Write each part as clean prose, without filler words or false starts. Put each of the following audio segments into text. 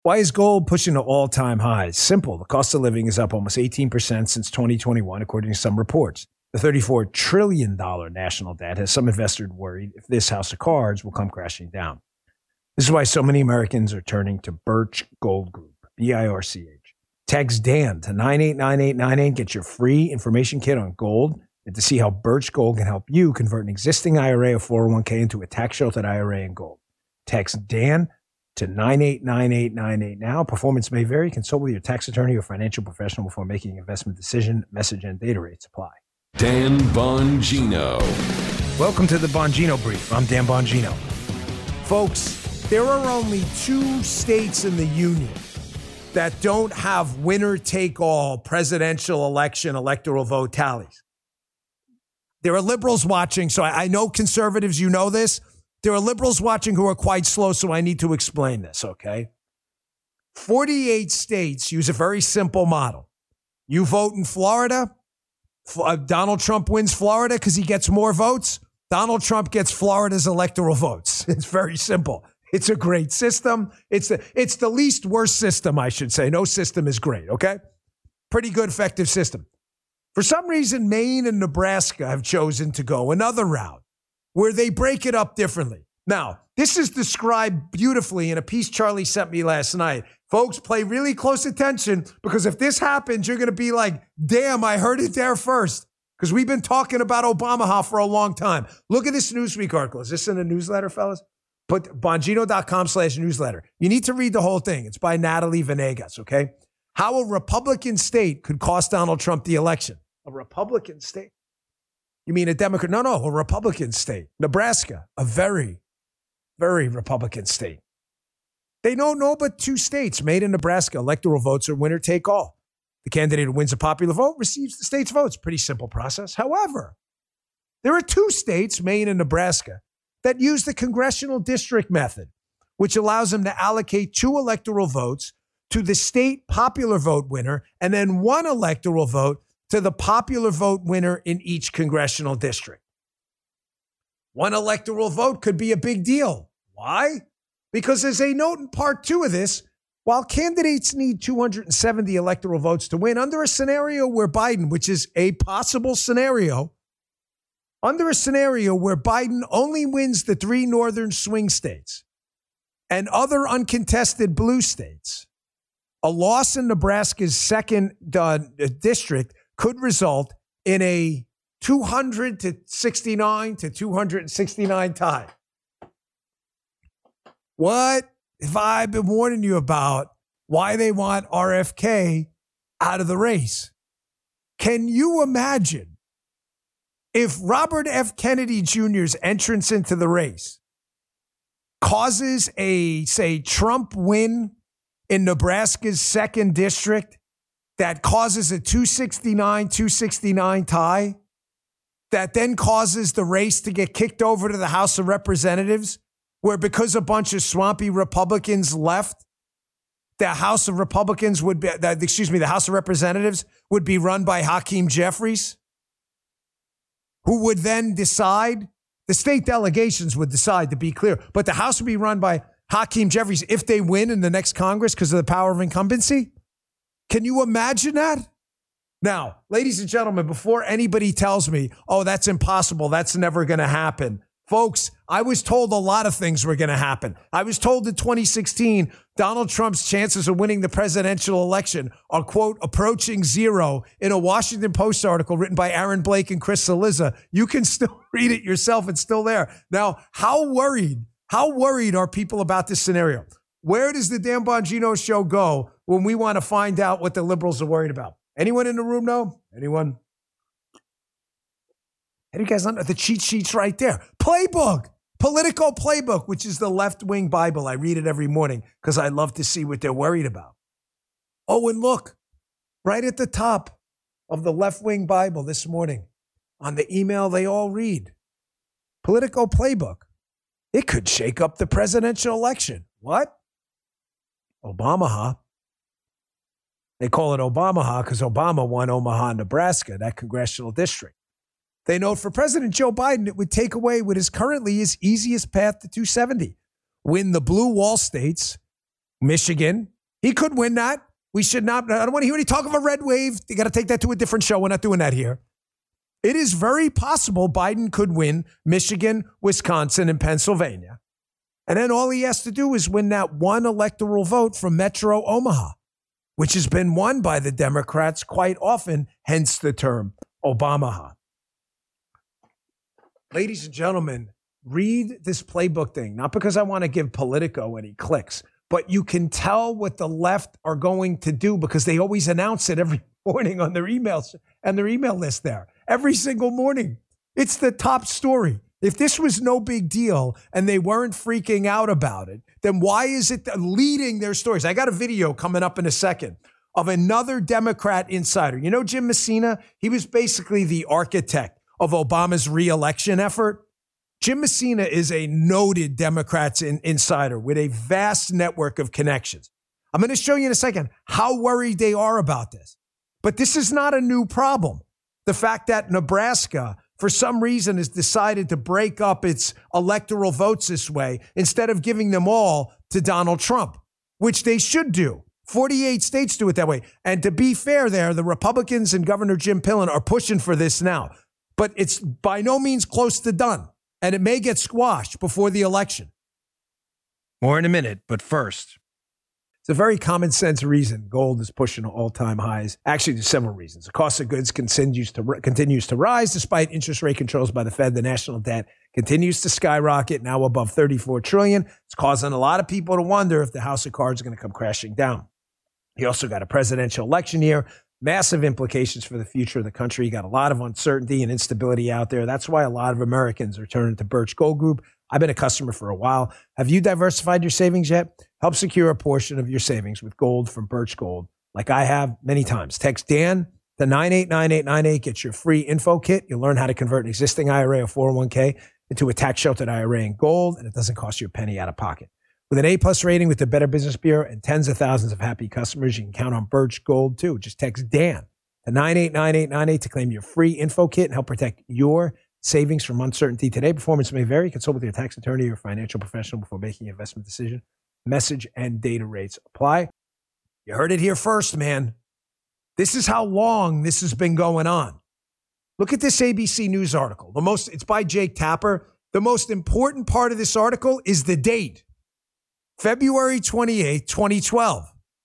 Why is gold pushing to all-time highs? Simple. The cost of living is up almost 18% since 2021, according to some reports. The $34 trillion national debt has some investors worried if this house of cards will come crashing down. This is why so many Americans are turning to Birch Gold Group, BIRCH. Text Dan to 989898. Get your free information kit on gold and to see how Birch Gold can help you convert an existing IRA or 401k into a tax-sheltered IRA in gold. Text Dan to 989898 now. Performance may vary. Consult with your tax attorney or financial professional before making an investment decision. Message and data rates apply. Dan Bongino. Welcome to the Bongino Brief. I'm Dan Bongino. Folks, there are only 2 states in the union that don't have winner-take-all presidential election electoral vote tallies. There are liberals watching, so I know conservatives, you know this. There are liberals watching who are quite slow, so I need to explain this, okay? 48 states use a very simple model. You vote in Florida, Donald Trump wins Florida because he gets more votes. Donald Trump gets Florida's electoral votes. It's very simple. It's a great system. It's the least worst system, I should say. No system is great, okay? Pretty good, effective system. For some reason, Maine and Nebraska have chosen to go another route where they break it up differently. Now, this is described beautifully in a piece Charlie sent me last night. Folks, pay really close attention because if this happens, you're going to be like, damn, I heard it there first. Because we've been talking about Obama for a long time. Look at this Newsweek article. Is this in a newsletter, fellas? Put Bongino.com/newsletter. You need to read the whole thing. It's by Natalie Venegas, okay? How a Republican state could cost Donald Trump the election. A Republican state? You mean a Democrat? No, a Republican state. Nebraska, a very, very Republican state. They don't know but 2 states, Maine and Nebraska. Electoral votes are winner take all. The candidate who wins a popular vote receives the state's votes. Pretty simple process. However, there are 2 states, Maine and Nebraska, that use the congressional district method, which allows them to allocate 2 electoral votes to the state popular vote winner and then 1 electoral vote to the popular vote winner in each congressional district. 1 electoral vote could be a big deal. Why? Because as they note in part 2 of this, while candidates need 270 electoral votes to win, under a scenario where Biden, which is a possible scenario, under a scenario where Biden only wins the 3 northern swing states and other uncontested blue states, a loss in Nebraska's 2nd district could result in a 269 to 269 tie. What have I been warning you about why they want RFK out of the race? Can you imagine if Robert F. Kennedy Jr.'s entrance into the race causes a, say, Trump win in Nebraska's 2nd district that causes a 269 tie, that then causes the race to get kicked over to the House of Representatives, where because a bunch of swampy Republicans left, the House of Representatives would be run by Hakeem Jeffries, who would then decide, the state delegations would decide, to be clear, but the House would be run by Hakeem Jeffries if they win in the next Congress because of the power of incumbency. Can you imagine that? Now, ladies and gentlemen, before anybody tells me, oh, that's impossible, that's never going to happen. Folks, I was told a lot of things were going to happen. I was told in 2016, Donald Trump's chances of winning the presidential election are, quote, approaching 0 in a Washington Post article written by Aaron Blake and Chris Cillizza. You can still read it yourself. It's still there. Now, how worried are people about this scenario? Where does the Dan Bongino show go when we want to find out what the liberals are worried about? Anyone in the room know? Anyone? How do you guys know? The cheat sheet's right there. Playbook, Politico Playbook, which is the left-wing Bible. I read it every morning because I love to see what they're worried about. Oh, and look, right at the top of the left-wing Bible this morning, on the email they all read, Politico Playbook. It could shake up the presidential election. What? Obama. They call it Obama because Obama won Omaha, Nebraska, that congressional district. They note for President Joe Biden, it would take away what is currently his easiest path to 270. Win the blue wall states Michigan, he could win that. We should not, I don't want to hear any talk of a red wave. You got to take that to a different show. We're not doing that here. It is very possible Biden could win Michigan, Wisconsin, and Pennsylvania. And then all he has to do is win that one electoral vote from Metro Omaha, which has been won by the Democrats quite often, hence the term Obamaha. Ladies and gentlemen, read this playbook thing, not because I want to give Politico any clicks, but you can tell what the left are going to do because they always announce it every morning on their emails and their email list there. Every single morning. It's the top story. If this was no big deal and they weren't freaking out about it, then why is it leading their stories? I got a video coming up in a second of another Democrat insider. You know Jim Messina? He was basically the architect of Obama's re-election effort. Jim Messina is a noted Democrats insider with a vast network of connections. I'm going to show you in a second how worried they are about this. But this is not a new problem. The fact that Nebraska, for some reason, has decided to break up its electoral votes this way instead of giving them all to Donald Trump, which they should do. 48 states do it that way. And to be fair there, the Republicans and Governor Jim Pillen are pushing for this now. But it's by no means close to done. And it may get squashed before the election. More in a minute, but first. It's a very common sense reason gold is pushing all-time highs. Actually, there's several reasons. The cost of goods continues to rise despite interest rate controls by the Fed. The national debt continues to skyrocket, now above $34 trillion. It's causing a lot of people to wonder if the house of cards is going to come crashing down. You also got a presidential election year, massive implications for the future of the country. You got a lot of uncertainty and instability out there. That's why a lot of Americans are turning to Birch Gold Group. I've been a customer for a while. Have you diversified your savings yet? Help secure a portion of your savings with gold from Birch Gold, like I have many times. Text Dan to 989898. Get your free info kit. You'll learn how to convert an existing IRA or 401k into a tax-sheltered IRA in gold, and it doesn't cost you a penny out of pocket. With an A-plus rating with the Better Business Bureau and tens of thousands of happy customers, you can count on Birch Gold, too. Just text Dan to 989898 to claim your free info kit and help protect your savings from uncertainty. Today, performance may vary. Consult with your tax attorney or financial professional before making an investment decision. Message and data rates apply. You heard it here first, man. This is how long this has been going on. Look at this ABC News article. It's by Jake Tapper. The most important part of this article is the date. February 28th, 2012.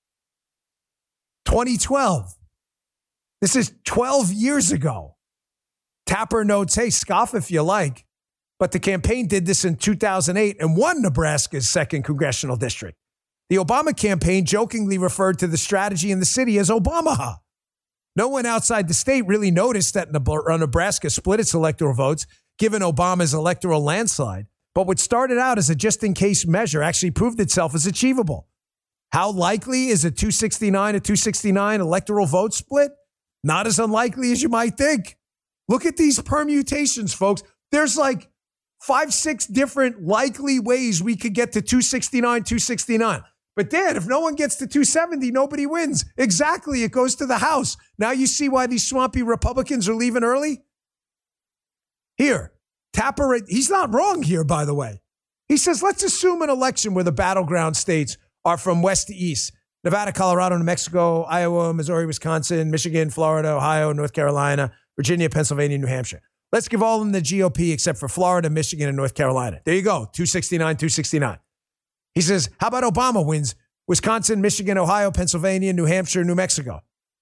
2012. This is 12 years ago. Tapper notes, hey, scoff if you like, but the campaign did this in 2008 and won Nebraska's 2nd congressional district. The Obama campaign jokingly referred to the strategy in the city as Obamaha. No one outside the state really noticed that Nebraska split its electoral votes, given Obama's electoral landslide. But what started out as a just-in-case measure actually proved itself as achievable. How likely is a 269 electoral vote split? Not as unlikely as you might think. Look at these permutations, folks. There's like 5-6 different likely ways we could get to 269. But then if no one gets to 270, nobody wins. Exactly. It goes to the House. Now you see why these swampy Republicans are leaving early? Here, Tapper, he's not wrong here, by the way. He says, let's assume an election where the battleground states are from west to east. Nevada, Colorado, New Mexico, Iowa, Missouri, Wisconsin, Michigan, Florida, Ohio, North Carolina, Virginia, Pennsylvania, New Hampshire. Let's give all of them the GOP except for Florida, Michigan, and North Carolina. There you go, 269. He says, how about Obama wins Wisconsin, Michigan, Ohio, Pennsylvania, New Hampshire, New Mexico?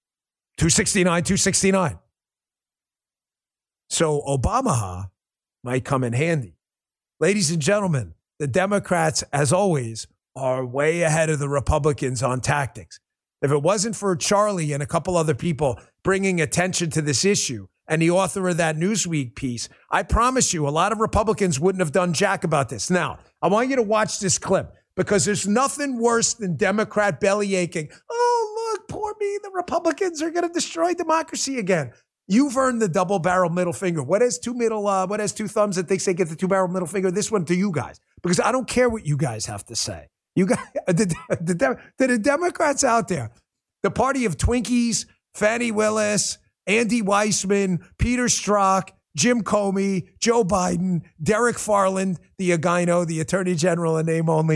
269. So Obamaha might come in handy. Ladies and gentlemen, the Democrats, as always, are way ahead of the Republicans on tactics. If it wasn't for Charlie and a couple other people bringing attention to this issue and the author of that Newsweek piece, I promise you a lot of Republicans wouldn't have done jack about this. Now, I want you to watch this clip because there's nothing worse than Democrat belly aching. Oh, look, poor me. The Republicans are going to destroy democracy again. You've earned the double-barrel middle finger. What has two thumbs that thinks they get the two-barrel middle finger? This one to you guys, because I don't care what you guys have to say. You guys, the Democrats out there, the party of Twinkies, Fani Willis, Andy Weissman, Peter Strzok, Jim Comey, Joe Biden, Derek Farland, the Agino, the Attorney General in name only.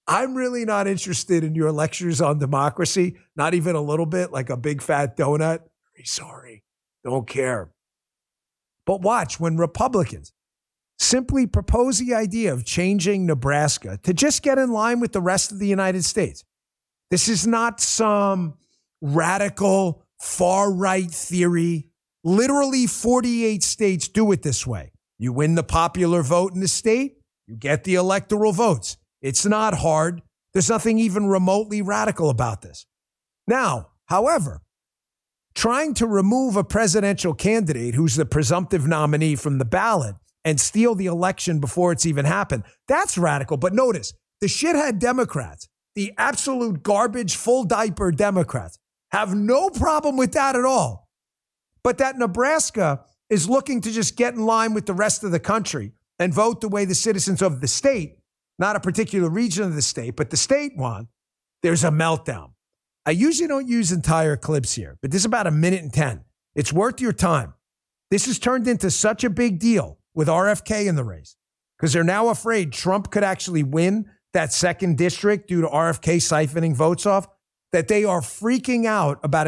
I'm really not interested in your lectures on democracy, not even a little bit, like a big fat donut. Very sorry. Don't care. But watch when Republicans simply propose the idea of changing Nebraska to just get in line with the rest of the United States. This is not some radical far-right theory. Literally 48 states do it this way. You win the popular vote in the state, you get the electoral votes. It's not hard. There's nothing even remotely radical about this. Now, however, trying to remove a presidential candidate who's the presumptive nominee from the ballot and steal the election before it's even happened, that's radical. But notice, the shithead Democrats, the absolute garbage, full diaper Democrats, have no problem with that at all. But that Nebraska is looking to just get in line with the rest of the country and vote the way the citizens of the state, not a particular region of the state, but the state want, there's a meltdown. I usually don't use entire clips here, but this is about 1:10. It's worth your time. This has turned into such a big deal with RFK in the race because they're now afraid Trump could actually win that second district due to RFK siphoning votes off, that they are freaking out about a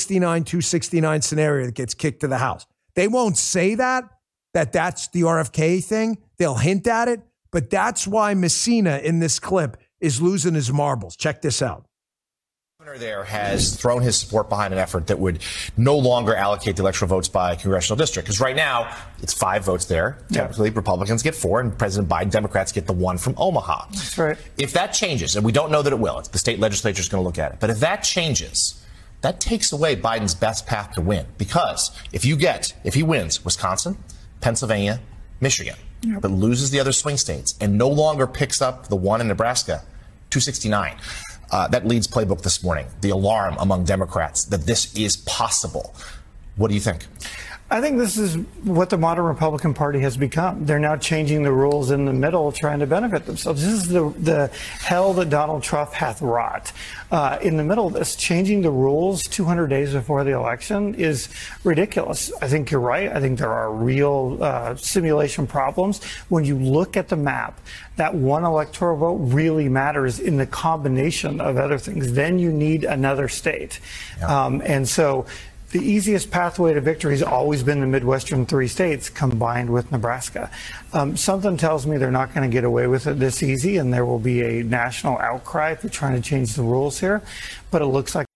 269 scenario that gets kicked to the House. They won't say that's the RFK thing. They'll hint at it, but that's why Messina in this clip is losing his marbles. Check this out. The governor there has thrown his support behind an effort that would no longer allocate the electoral votes by congressional district. Because right now, it's 5 votes there. Typically, Republicans get 4, and President Biden, Democrats get the 1 from Omaha. That's right. If that changes, and we don't know that it will, the state legislature is going to look at it. But if that changes, that takes away Biden's best path to win. Because if he wins Wisconsin, Pennsylvania, Michigan, but loses the other swing states and no longer picks up the 1 in Nebraska, 269, that leads playbook this morning, the alarm among Democrats that this is possible. What do you think? I think this is what the modern Republican Party has become. They're now changing the rules in the middle, trying to benefit themselves. This is the hell that Donald Trump hath wrought. In the middle of this, changing the rules 200 days before the election is ridiculous. I think you're right. I think there are real simulation problems. When you look at the map, that 1 electoral vote really matters in the combination of other things. Then you need another state. Yeah. And so the easiest pathway to victory has always been the Midwestern 3 states combined with Nebraska. Something tells me they're not going to get away with it this easy, and there will be a national outcry for trying to change the rules here. But it looks like...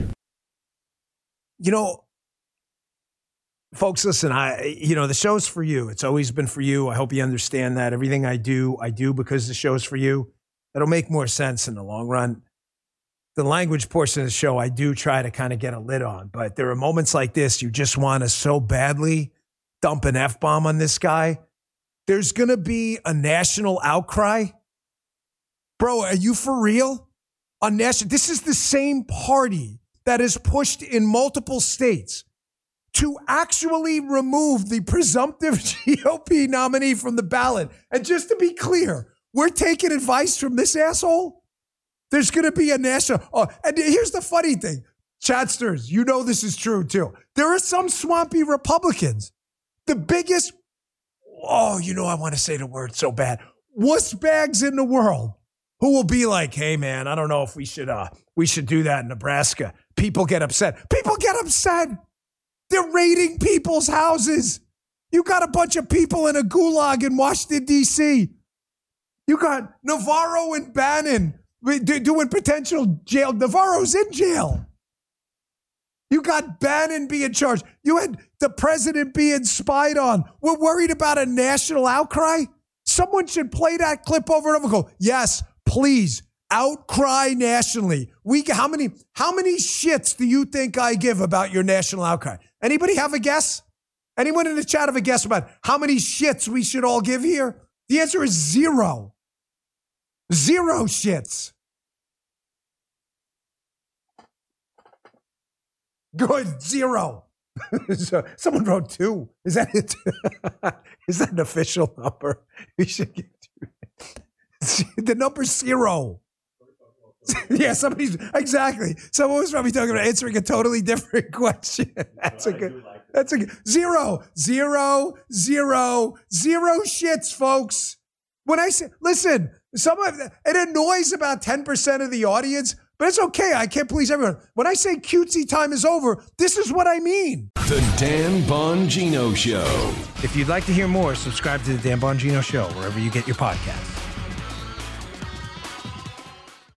You know, folks, listen, the show's for you. It's always been for you. I hope you understand that. Everything I do because the show's for you. It'll make more sense in the long run. The language portion of the show, I do try to kind of get a lid on, but there are moments like this you just want to so badly dump an F-bomb on this guy. There's going to be a national outcry. Bro, are you for real? This is the same party that is pushed in multiple states to actually remove the presumptive GOP nominee from the ballot. And just to be clear, we're taking advice from this asshole? There's going to be a national... and here's the funny thing. Chatsters, you know this is true, too. There are some swampy Republicans. The biggest... I want to say the word so bad. Wuss bags in the world who will be like, hey, man, I don't know if we should do that in Nebraska. People get upset. People get upset. They're raiding people's houses. You got a bunch of people in a gulag in Washington, D.C. You got Navarro and Bannon doing potential jail. Navarro's in jail. You got Bannon being charged. You had the president being spied on. We're worried about a national outcry. Someone should play that clip over and over and go, yes, please, outcry nationally. How many shits do you think I give about your national outcry? Anybody have a guess? Anyone in the chat have a guess about how many shits we should all give here? The answer is 0. 0 shits. Good. 0. So someone wrote 2. Is that it? Is that an official number? We should get to the number's 0. Yeah, exactly. Someone was probably talking about answering a totally different question. That's a good 0. 0 shits, folks. When I say, listen, It annoys about 10% of the audience, but it's okay. I can't please everyone. When I say cutesy time is over, this is what I mean. The Dan Bongino Show. If you'd like to hear more, subscribe to the Dan Bongino Show wherever you get your podcasts.